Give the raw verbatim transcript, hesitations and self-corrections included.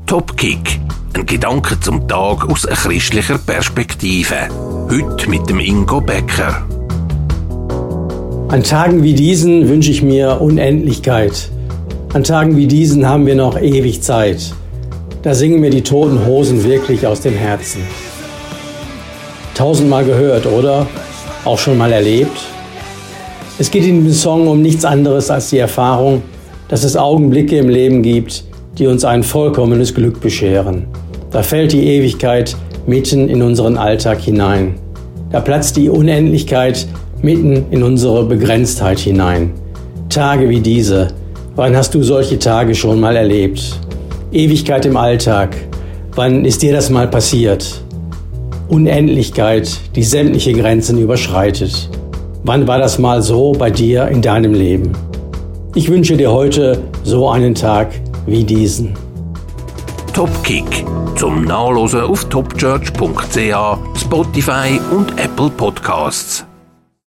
Topkick. Ein Gedanke zum Tag aus einer christlicher Perspektive. Heute mit dem Ingo Becker. An Tagen wie diesen wünsche ich mir Unendlichkeit. An Tagen wie diesen haben wir noch ewig Zeit. Da singen mir die Toten Hosen wirklich aus dem Herzen. Tausendmal gehört, oder? Auch schon mal erlebt? Es geht in diesem Song um nichts anderes als die Erfahrung, dass es Augenblicke im Leben gibt, die uns ein vollkommenes Glück bescheren. Da fällt die Ewigkeit mitten in unseren Alltag hinein. Da platzt die Unendlichkeit mitten in unsere Begrenztheit hinein. Tage wie diese. Wann hast du solche Tage schon mal erlebt? Ewigkeit im Alltag. Wann ist dir das mal passiert? Unendlichkeit, die sämtliche Grenzen überschreitet. Wann war das mal so bei dir in deinem Leben? Ich wünsche dir heute so einen Tag wie diesen. Topkick. Zum Nachlesen auf topchurch punkt c h, Spotify und Apple Podcasts.